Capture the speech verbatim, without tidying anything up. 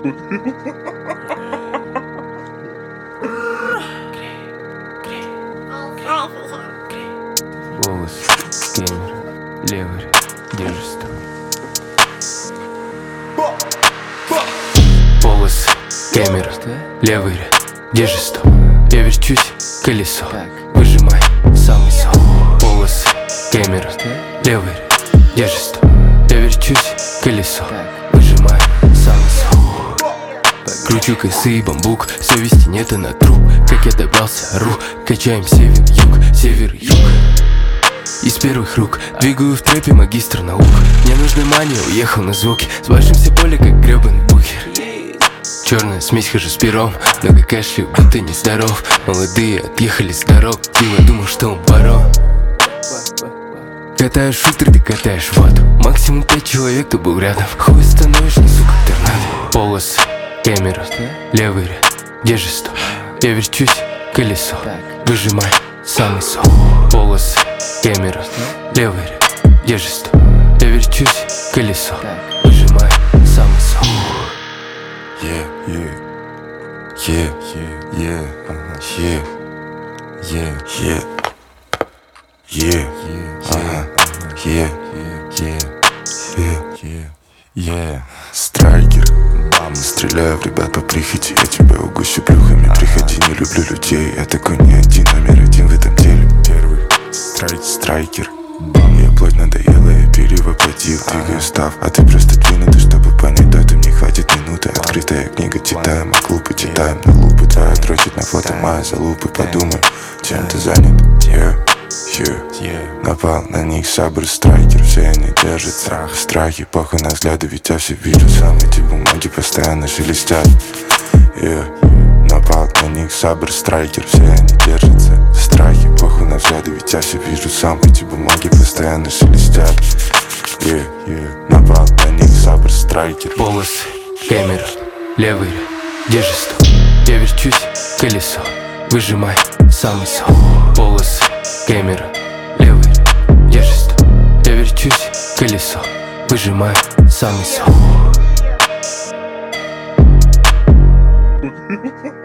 Волос, геймер, левый, держишь там. Волос, геймер, левый, держишь там. Я верчусь, колесо, выжимай самый сок. Волос, геймер, левый, держишь там. Я верчусь, колесо, выжимай самый сок. Кручу косы и бамбук, совести нет, она труп. Как я добрался, ру, качаем север-юг, север-юг. Из первых рук двигаю в трэпе магистр наук. Мне нужны мания, уехал на звуки. С большим все поле, как гребаный бухер. Черная смесь, хожу с пером. Много кашля, будто нездоров. Молодые отъехали с дорог. Дима думал, что он барон. Катаешь шутер, ты катаешь воду. Максимум пять человек, кто был рядом. Хуй становишь, не сука, торнадо. Полос, камера, левый ряд, держи стоп. Я верчусь, колесо, выжимай самый сок. Полос, камера, левый ряд, держи стоп. Я верчусь, колесо, выжимай самый сок. Yeah, yeah, yeah, yeah, yeah, yeah, yeah, yeah, ага, yeah, yeah, yeah, yeah. Страйкер, бам, стреляю в ребят по прихоти. Я тебя угощу плюхами, приходи, не люблю людей. Я такой не один, номер один в этом деле. Первый, страйк, страйкер, бам. Я плоть надоела, я перевоплотил. Двигаю став, а ты просто двинутый, чтобы понять дату. Мне хватит минуты, открытая книга. Читаем, а клубы читаем на лупы. Твоя дрочит на фото, моя залупы. Подумай, чем ты занят, yeah. Yeah. Напал на них сабр страйкер. Все они держат страх, страхи. Похуй на взгляды, ведь я все вижу сам. Эти бумаги постоянно шелестят, yeah. Напал на них сабр страйкер. Все они держатся в страхе. Похуй на взгляды, ведь я все вижу сам. Эти бумаги постоянно шелестят, yeah. Yeah. Напал на них сабр страйкер. Полос, камера, левый ряд, держи стоп. Я верчусь, колесо, выжимай самый сок. Полос, камера, левый ряд, держи стоп. Я верчусь, колесо, выжимай самый сок.